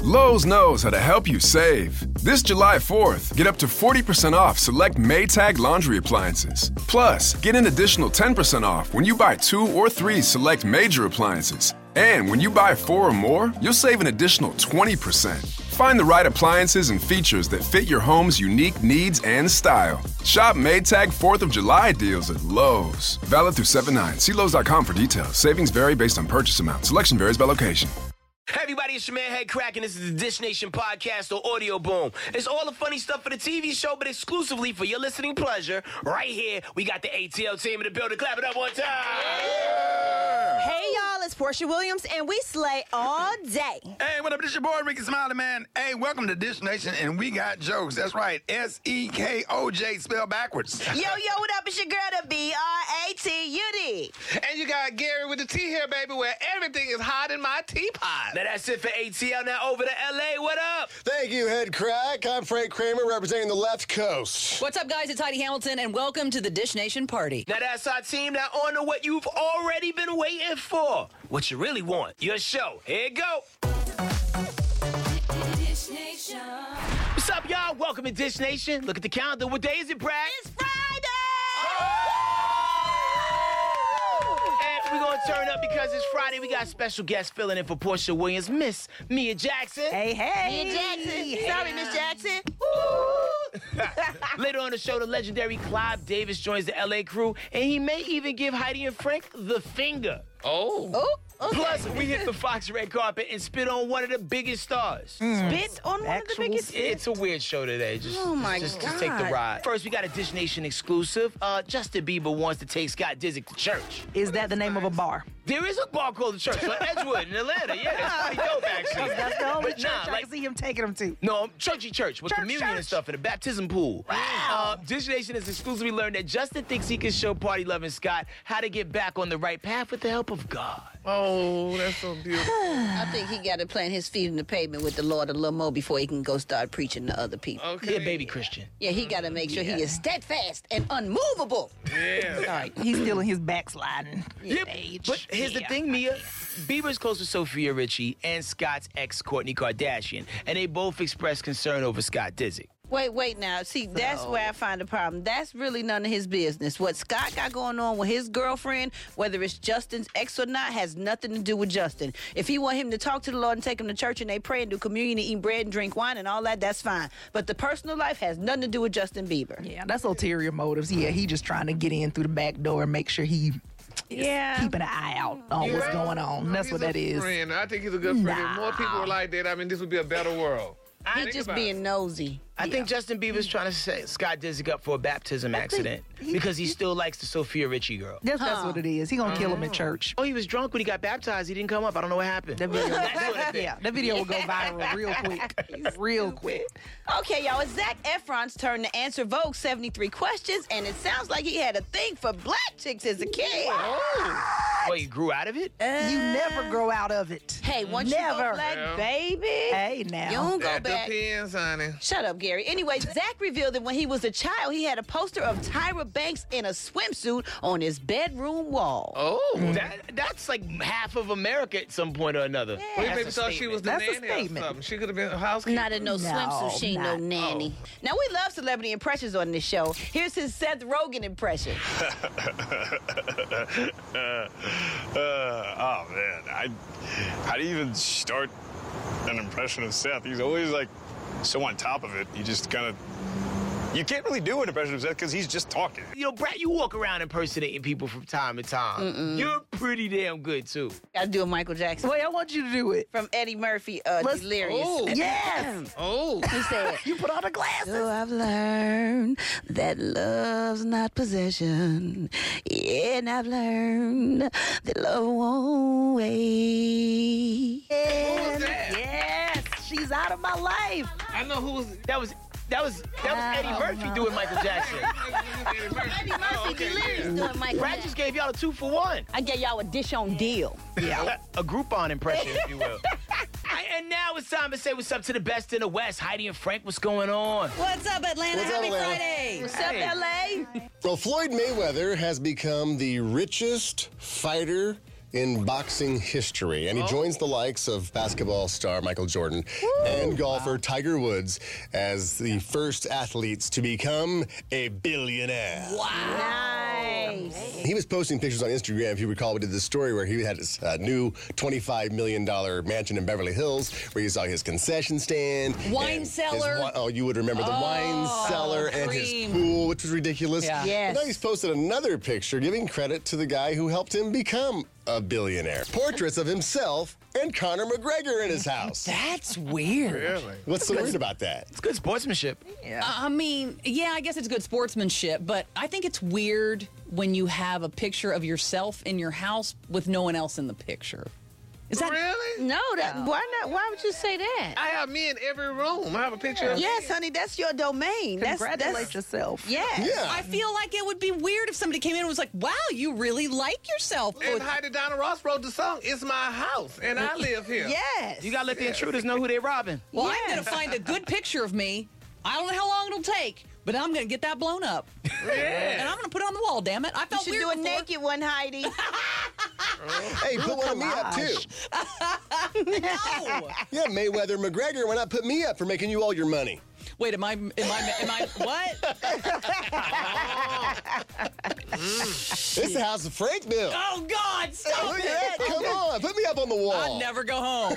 Lowe's knows how to help you save. This July 4th, get up to 40% off select Maytag laundry appliances. Plus, get an additional 10% off when you buy 2 or 3 select major appliances. And when you buy 4 or more, you'll save an additional 20%. Find the right appliances and features that fit your home's unique needs and style. Shop Maytag 4th of July deals at Lowe's. Valid through 7/9. See Lowe's.com for details. Savings vary based on purchase amount. Selection varies by location. Hey everybody, it's your man Head Crack, and this is the Dish Nation podcast or Audio Boom. It's all the funny stuff for the TV show, but exclusively for your listening pleasure. Right here, we got the ATL team in the building. Clap it up one time. Hey y'all, it's Portia Williams, and we slay all day. Hey, what up? This your boy Ricky Smiley, man. Hey, welcome to Dish Nation, and we got jokes. That's right, SEKOJ spelled backwards. Yo, what up? It's your girl, the BRATUD. And you got Gary with the tea here, baby, where everything is hot in my teapot. Now that's it for ATL. Now over to LA. What up? Thank you, Head Crack. I'm Frank Kramer representing the left coast. What's up, guys? It's Heidi Hamilton, and welcome to the Dish Nation party. Now that's our team. Now on to what you've already been waiting for. What you really want. Your show. Here you go. Dish Nation. What's up, y'all? Welcome to Dish Nation. Look at the calendar. What day is it, Brad? It's Friday! And we're going to turn up because it's Friday. We got special guest filling in for Portia Williams, Miss Mia Jackson. Hey. Mia Jackson. Sorry, Miss Jackson. Later on the show, the legendary Clive Davis joins the LA crew, and he may even give Heidi and Frank the finger. Oh. Okay. Plus, we hit the Fox red carpet and spit on one of the biggest stars. Spit on one of the biggest. It's a weird show today. Just take the God. ride. First, we got a Dish Nation exclusive. Justin Bieber wants to take Scott Disick to church. Is that the name of a bar? There is a bar called the Church on Edgewood in Atlanta. Yeah, that's pretty dope, actually. That's the only But church nah, I can see him taking him to. No, churchy church with communion and stuff in the baptism pool. Wow. Dish Nation has exclusively learned that Justin thinks he can show party loving Scott how to get back on the right path with the help of God. Oh, that's so beautiful. I think he got to plant his feet in the pavement with the Lord a little more before he can go start preaching to other people. Okay. Yeah, baby Christian. Yeah, he got to make sure he is steadfast and unmovable. Yeah. All right, he's still in his backsliding Yep. age. But here's the thing, Mia. Bieber's close with Sophia Richie and Scott's ex, Kourtney Kardashian, and they both expressed concern over Scott Disick. Wait now. See, that's where I find the problem. That's really none of his business. What Scott got going on with his girlfriend, whether it's Justin's ex or not, has nothing to do with Justin. If he want him to talk to the Lord and take him to church and they pray and do communion and eat bread and drink wine and all that, that's fine. But the personal life has nothing to do with Justin Bieber. Yeah, that's ulterior motives. Yeah, he just trying to get in through the back door and make sure he is keeping an eye out on what's going on. That's what that is. Friend. I think he's a good friend. If more people were like that, I mean, this would be a better world. He just being nosy. I think Justin Bieber's trying to set Scott Disick up for a baptism accident because he still likes the Sophia Richie girl. That's what it is. He gonna kill him in church. Oh, he was drunk when he got baptized. He didn't come up. I don't know what happened. That video, Yeah. that video will go viral real quick. Real quick. Okay, y'all, it's Zac Efron's turn to answer Vogue's 73 questions, and it sounds like he had a thing for black chicks as a kid. Well, you grew out of it? You never grow out of it. Hey, once you Never. go black, Yeah. baby, Hey, now. you don't go That back. depends, honey. Shut up, Gary. Anyway, Zach revealed that when he was a child, he had a poster of Tyra Banks in a swimsuit on his bedroom wall. Oh. That's like half of America at some point or another. Well, he That's maybe a thought she was the That's a nanny or statement. something. She could have been a housekeeper. Not in no swimsuit. She ain't no nanny. Now, we love celebrity impressions on this show. Here's his Seth Rogen impression. Oh man, how do you even start an impression of Seth? He's always like so on top of it. You just kind of, you can't really do an impression of Seth because he's just talking. You know, Brad, you walk around impersonating people from time to time. You're pretty damn good, too. Gotta do a Michael Jackson. Wait, I want you to do it. From Eddie Murphy, Delirious. Oh. Yes. Oh. He said, You put on the glasses. so I've learned that love's not possession. Yeah, and I've learned that love won't wait. Yes, she's out of my life. I know who was. That was Eddie Murphy doing Michael Jackson. Eddie Murphy, Delirious doing Michael Brad Jackson. just gave y'all a 2-for-1. I gave y'all a dish on deal. Yeah. A Groupon impression, if you will. And now it's time to say what's up to the best in the West. Heidi and Frank, what's going on? What's up, Atlanta? What's up, Happy Atlanta? Friday. What's up, L.A.? Well, Floyd Mayweather has become the richest fighter in boxing history, and he joins the likes of basketball star Michael Jordan and golfer Tiger Woods as the first athletes to become a billionaire. Wow. Nice. He was posting pictures on Instagram, if you recall. We did this story where he had his new $25 million mansion in Beverly Hills, where you saw his concession stand. Wine cellar. You would remember the wine cellar and his pool, which was ridiculous. Yeah. Yes. But now he's posted another picture giving credit to the guy who helped him become a billionaire. Portraits of himself and Conor McGregor in his house. That's weird. Really? What's so weird about that? It's good sportsmanship. I mean, yeah, I guess it's good sportsmanship, but I think it's weird when you have a picture of yourself in your house with no one else in the picture. Is that Really? No, why not? Why would you say that? I have me in every room. I have a picture of Yes, honey, that's your domain. Congratulate yourself. Yes. Yeah. I feel like it would be weird if somebody came in and was like, wow, you really like yourself. And Heidi Donna Ross wrote the song, It's My House, and I live here. Yes. You gotta let the intruders know who they robbing. Well, I'm going to find a good picture of me. I don't know how long it'll take, but I'm going to get that blown up. And I'm going to put it on the wall, damn it. I You felt should weird do a before. naked one, Heidi. Hey, put one of me up, too. No. Yeah, Mayweather McGregor, why not put me up for making you all your money? Wait, am I, what? This is the house of Frank Bill. Oh, God, stop Look it. at that. Come on, put me up on the wall. I'd never go home.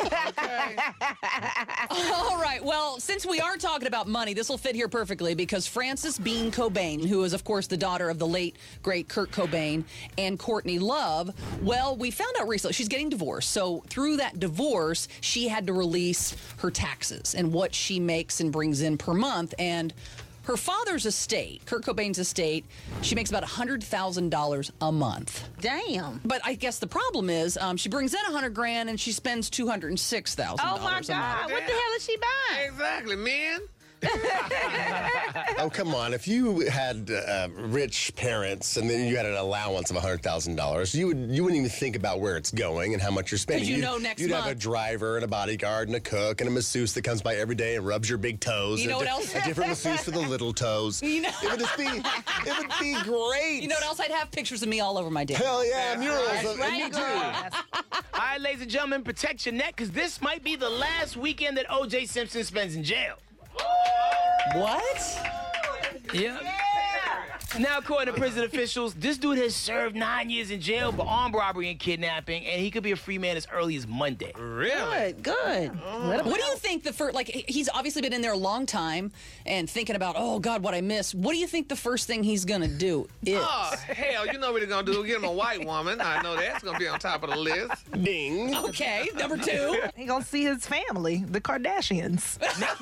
All right. Well, since we are talking about money, this will fit here perfectly because Frances Bean Cobain, who is, of course, the daughter of the late, great Kurt Cobain and Courtney Love, well, we found out recently she's getting divorced. So through that divorce, she had to release her taxes and what she makes and brings in per month. And her father's estate, Kurt Cobain's estate, she makes about $100,000 a month. Damn. But I guess the problem is she brings in $100,000 and she spends $206,000 Oh, my a month. God. What the hell is she buying? Exactly, man. Oh, come on. If you had rich parents and then you had an allowance of $100,000, you wouldn't even think about where it's going and how much you're spending. 'Cause you know next You'd have a month. driver and a bodyguard and a cook and a masseuse that comes by every day and rubs your big toes. You know and what else? A different masseuse for the little toes. You know- It would be great. You know what else? I'd have pictures of me all over my day. Hell yeah, murals. That's right, Me too. girl. All right, ladies and gentlemen, protect your neck, because this might be the last weekend that O.J. Simpson spends in jail. What? Yeah. Now, according to prison officials, this dude has served 9 years in jail for armed robbery and kidnapping, and he could be a free man as early as Monday. Really? Good. What do you think the first, like, he's obviously been in there a long time and thinking about, oh, God, what I missed. What do you think the first thing he's going to do is? Oh, hell, you know what he's going to do? Get him a white woman. I know that's going to be on top of the list. Ding. Okay, number two. He gonna see his family, the Kardashians.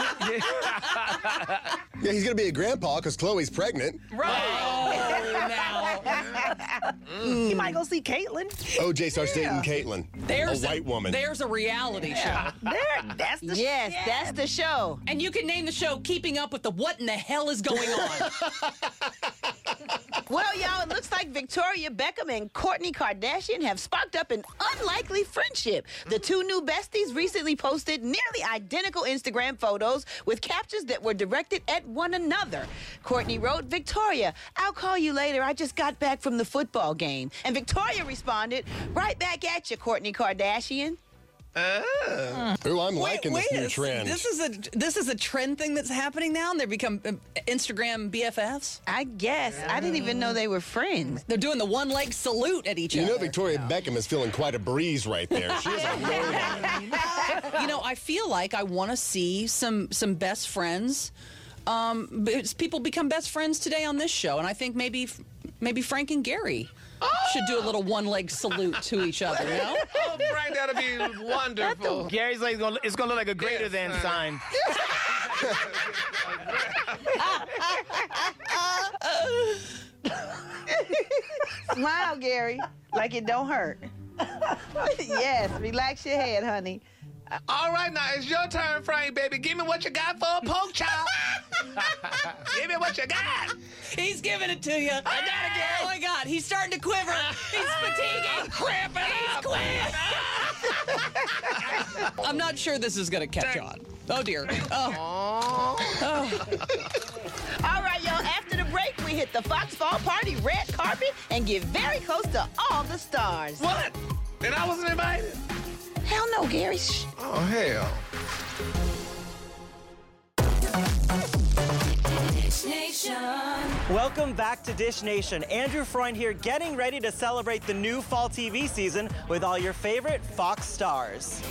Yeah, he's going to be a grandpa because Chloe's pregnant. Right. Oh, now. He might go see Caitlyn. OJ starts dating Caitlyn, There's a white woman. There's a reality show. That's the Yes, that's the show. And you can name the show Keeping Up with the What in the Hell is Going On. Well, y'all, it looks like Victoria Beckham and Kourtney Kardashian have sparked up an unlikely friendship. The two new besties recently posted nearly identical Instagram photos with captions that were directed at one another. Kourtney wrote, "Victoria, I'll call you later. I just got back from the football game." And Victoria responded, "Right back at you, Kourtney Kardashian." Ooh, I'm liking this new trend. This is a trend thing that's happening now, and they become Instagram BFFs. I guess. I didn't even know they were friends. They're doing the one-leg salute at each You other. know, Victoria Beckham is feeling quite a breeze right there. She is a robot. You know, I feel like I want to see some best friends. People become best friends today on this show, and I think maybe Frank and Gary should do a little one-leg salute to each other, you know? Oh, Frank, that'll be wonderful. Gary's like, it's going to look like a greater than sign. Smile, Gary, like it don't hurt. Yes, relax your head, honey. All right, now it's your turn, Frank, baby. Give me what you got for a poke chop. Give me what you got. He's giving it to you. I got it, Gary. Oh, my God. He's starting to quiver. He's fatiguing. Cramping up. I'm not sure this is going to catch on. Oh, dear. Oh. All right, y'all, after the break, we hit the Fox Fall Party red carpet and get very close to all the stars. What? And I wasn't invited? Hell no, Gary. Shh. Oh, hell. Welcome back to Dish Nation. Andrew Freund here, getting ready to celebrate the new fall TV season with all your favorite Fox stars.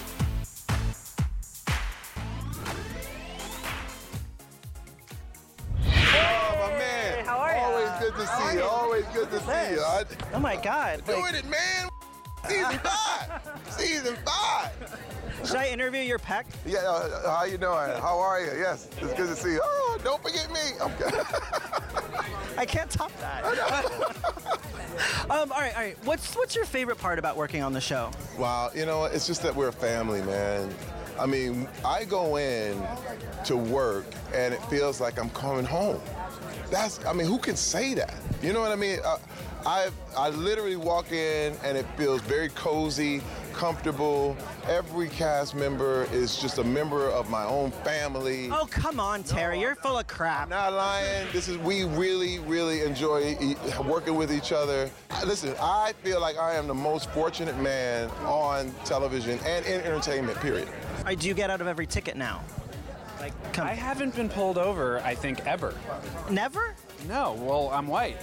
Oh, my man. How are you? Always good to see you. Always good to see you. Oh, my God. Doing it, man. Season 5. Season 5. Should I interview your pec? Yeah, how you doing? How are you? Yes, it's good to see you. Oh, don't forget me. I'm good. I can't top that. All right. What's your favorite part about working on the show? Wow, you know, it's just that we're a family, man. I mean, I go in to work and it feels like I'm coming home. Who can say that? You know what I mean? I literally walk in and it feels very cozy, comfortable. Every cast member is just a member of my own family. Oh, come on, Terry. You're full of crap. I'm not lying. We really, really enjoy working with each other. Listen, I feel like I am the most fortunate man on television and in entertainment, period. Do you get out of every ticket now? I haven't been pulled over, I think, ever. Never? No. Well, I'm white.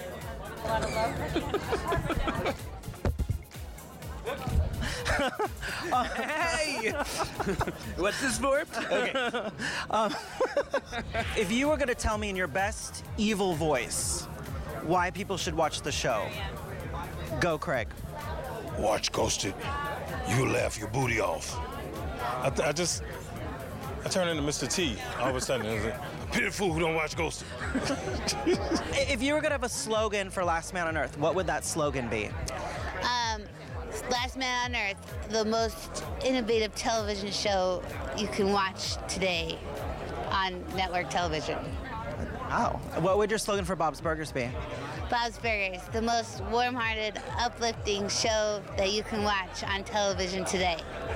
Hey! What's this for? Okay. If you were going to tell me in your best evil voice why people should watch the show, go, Craig. Watch Ghosted. You laugh your booty off. I turn into Mr. T all of a sudden. It's a pity fool who don't watch Ghosted. If you were going to have a slogan for Last Man on Earth, what would that slogan be? Last Man on Earth, the most innovative television show you can watch today on network television. Oh. What would your slogan for Bob's Burgers be? Bob's Burgers, the most warm-hearted, uplifting show that you can watch on television today.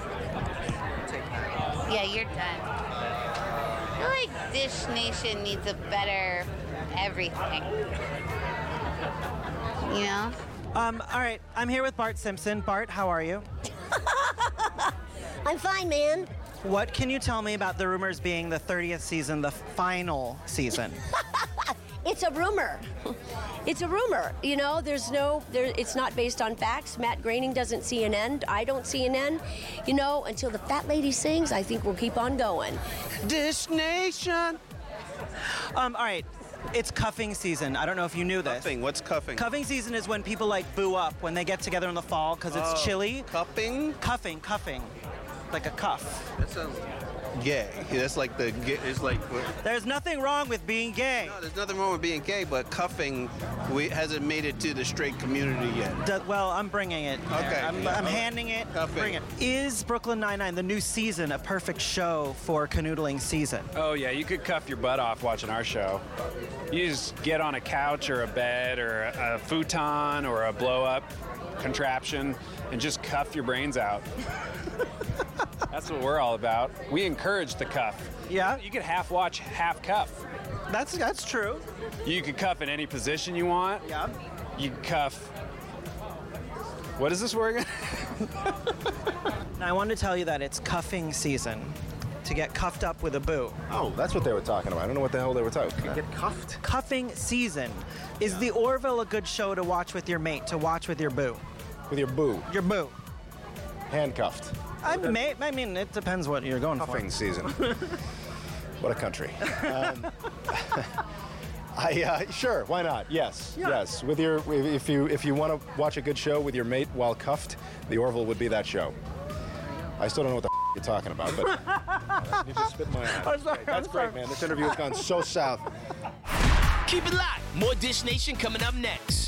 Yeah, you're done. I feel like Dish Nation needs a better everything. You know? All right, I'm here with Bart Simpson. Bart, how are you? I'm fine, man. What can you tell me about the rumors being the 30th season, the final season? It's a rumor. It's a rumor. You know, it's not based on facts. Matt Groening doesn't see an end. I don't see an end. You know, until the fat lady sings, I think we'll keep on going. Dish Nation. All right. It's cuffing season. I don't know if you knew this. Cuffing? What's cuffing? Cuffing season is when people boo up when they get together in the fall because it's chilly. Cuffing? Cuffing. Like a cuff. That sounds gay. That's like it's like. There's nothing wrong with being gay. No, there's nothing wrong with being gay, but cuffing hasn't made it to the straight community yet. Well, I'm bringing it. Okay. I'm handing it. Cuffing. Bring it. Is Brooklyn Nine-Nine, the new season, a perfect show for canoodling season? Oh, yeah, you could cuff your butt off watching our show. You just get on a couch or a bed or a futon or a blow-up contraption and just cuff your brains out. That's what we're all about. We encourage the cuff. Yeah? You could half watch, half cuff. That's true. You could cuff in any position you want. Yeah. You can cuff. What is this word again? Now, I wanted to tell you that it's cuffing season. To get cuffed up with a boo. Oh, that's what they were talking about. I don't know what the hell they were talking about. Get cuffed? Cuffing season. Is the Orville a good show to watch with your mate, to watch with your boo? With your boo? Your boo. Handcuffed. I mean, it depends what you're going Cuffing for. season. What a country. Sure, why not? Yes, Yeah. yes. With your, if you want to watch a good show with your mate while cuffed, the Orville would be that show. I still don't know what the you're talking about, but you just spit in my eye. I'm sorry, That's great, man. This interview has gone so south. Keep it locked. More Dish Nation coming up next.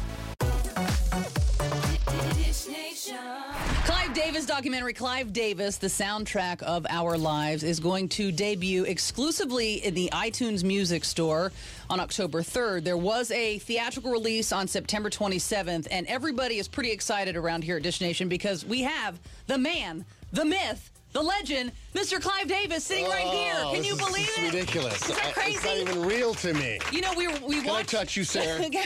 Clive Davis documentary, Clive Davis, the soundtrack of our lives, is going to debut exclusively in the iTunes Music Store on October 3rd. There was a theatrical release on September 27th, and everybody is pretty excited around here at Dish Nation because we have the man, the myth, the legend, Mr. Clive Davis, sitting right here. Can you believe It's it? ridiculous. Is that crazy? It's not even real to me. You know, we Can I touch you, Sarah? He's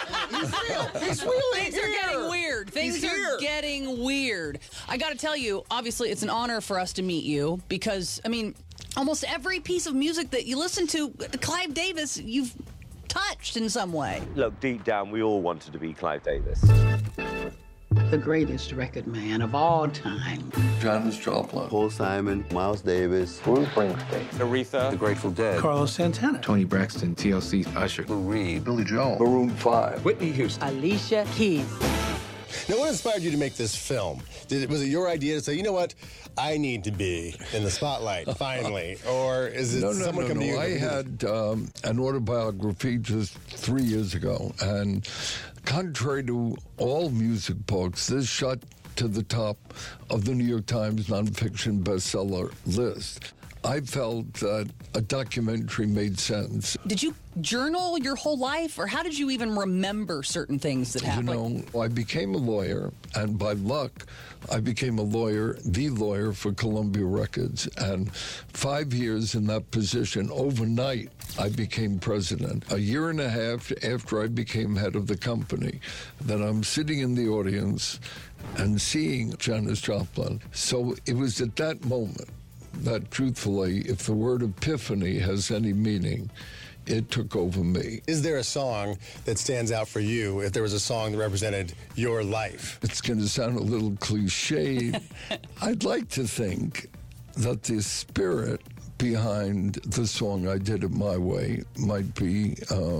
really Things are getting weird. Things are getting weird. I got to tell you, obviously, it's an honor for us to meet you because, I mean, almost every piece of music that you listen to, Clive Davis, you've touched in some way. Look, deep down, we all wanted to be Clive Davis. The greatest record man of all time. Janis Joplin, Paul Simon, Miles Davis, Bruce Springsteen, Aretha, The Grateful Dead, Carlos Santana. Tony Braxton, TLC, Usher, Lou Reed, Billy Joel, Maroon 5, Whitney Houston, Alicia Keys. Now, what inspired you to make this film? Was it your idea to say, you know what, I need to be in the spotlight, finally? Or is it someone come to you? I had an autobiography just 3 years ago, and contrary to all music books, this shot to the top of the New York Times nonfiction bestseller list. I felt that a documentary made sense. Did you journal your whole life, or how did you even remember certain things that happened? You know, I became a lawyer, and by luck, I became the lawyer for Columbia Records. And 5 years in that position, overnight, I became president. A year and a half after I became head of the company, that I'm sitting in the audience and seeing Janis Joplin. So it was at that moment that, truthfully, if the word epiphany has any meaning, it took over me. Is there a song that stands out for you, if there was a song that represented your life? It's going to sound a little cliched. I'd like to think that the spirit behind the song I Did It My Way might be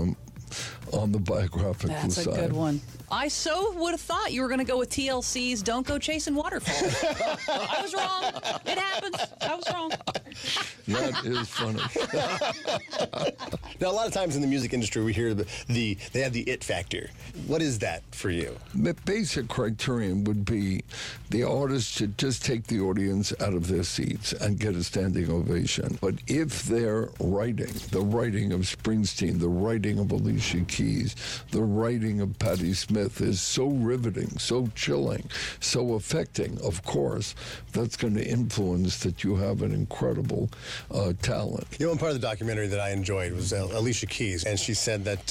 on the biographical side. That's a good one. I so would have thought you were going to go with TLC's Don't Go Chasing Waterfalls. I was wrong. It happens. I was wrong. That is funny. Now, a lot of times in the music industry, we hear they have the it factor. What is that for you? The basic criterion would be the artist should just take the audience out of their seats and get a standing ovation. But if their writing, the writing of Springsteen, the writing of Alicia Keys, the writing of Patti Smith is so riveting, so chilling, so affecting, of course, that's going to influence that you have an incredible talent. You know, one part of the documentary that I enjoyed was Alicia Keys, and she said that,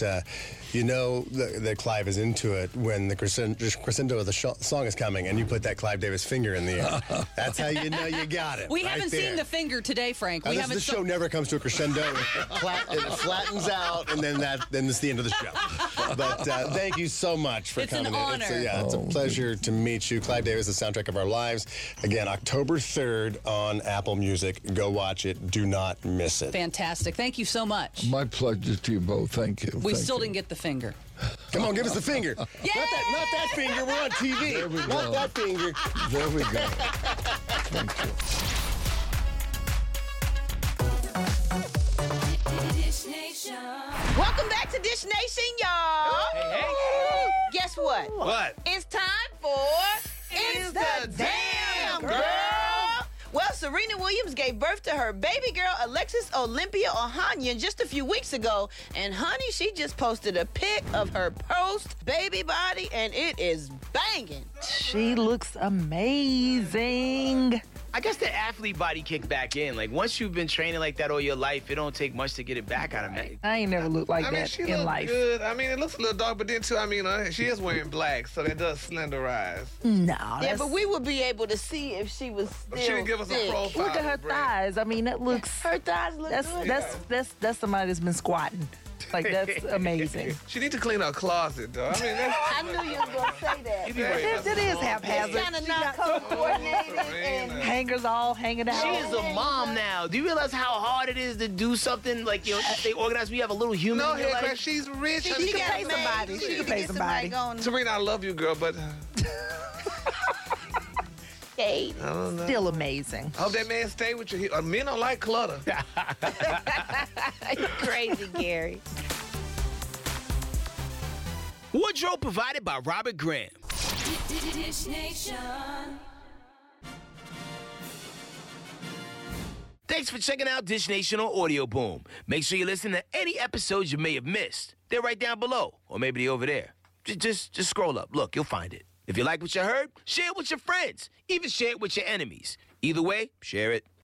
that Clive is into it when the crescendo of the song is coming, and you put that Clive Davis finger in the air. That's how you know you got it. We haven't seen the finger today, Frank. The show never comes to a crescendo. It flattens out, and then it's the end of the show. But thank you so much for coming in. Honor. It's a pleasure to meet you. Clive Davis, the soundtrack of our lives. Again, October 3rd on Apple Music. Go watch it. Do not miss it. Fantastic. Thank you so much. My pleasure to you both. Thank you. We still didn't get the finger. Come on, give us the finger. Yay! Not that finger. We're on TV. There we Not go. that finger. There we go. Thank you. Welcome back to Dish Nation, y'all. Hey. Guess what? What? It's time for It's the Damn Girl. Well, Serena Williams gave birth to her baby girl, Alexis Olympia Ohanian, just a few weeks ago. And honey, she just posted a pic of her post-baby body, and it is banging. She looks amazing. I guess the athlete body kicked back in. Like, once you've been training like that all your life, it don't take much to get it back out of me. I ain't never looked like I mean, that she in looks life. good. I mean, it looks a little dark, but then too, I mean, she is wearing black, so that does slenderize. No. Yeah, but we would be able to see if she was still She didn't give us a thick. profile. Look at her thighs. I mean, that looks. Her thighs look good. That's somebody that's been squatting. Like, that's amazing. She needs to clean her closet, though. I mean, that's... I knew you were going to say that. It is haphazard. It's kind of not coordinated. And hangers all hanging out. She is a mom now. Do you realize how hard it is to do something like, they organize? We have a little human No, in your Craig, life. she's rich. She can pay somebody. She can pay somebody. Serena, I love you, girl, but... I don't know. Still amazing. I hope that man stay with you. Men don't like clutter. Crazy, Gary. Wardrobe provided by Robert Graham. Dish Nation. Thanks for checking out Dish Nation on Audio Boom. Make sure you listen to any episodes you may have missed. They're right down below, or maybe they're over there. Just scroll up. Look, you'll find it. If you like what you heard, share it with your friends. Even share it with your enemies. Either way, share it.